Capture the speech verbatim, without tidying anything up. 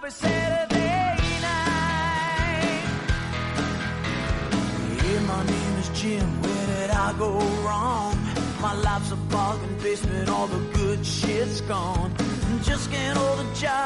every Saturday night. Hey, my name is Jim, where did I go wrong? My life's a bargain basement, all the good shit's gone. Just can't hold a job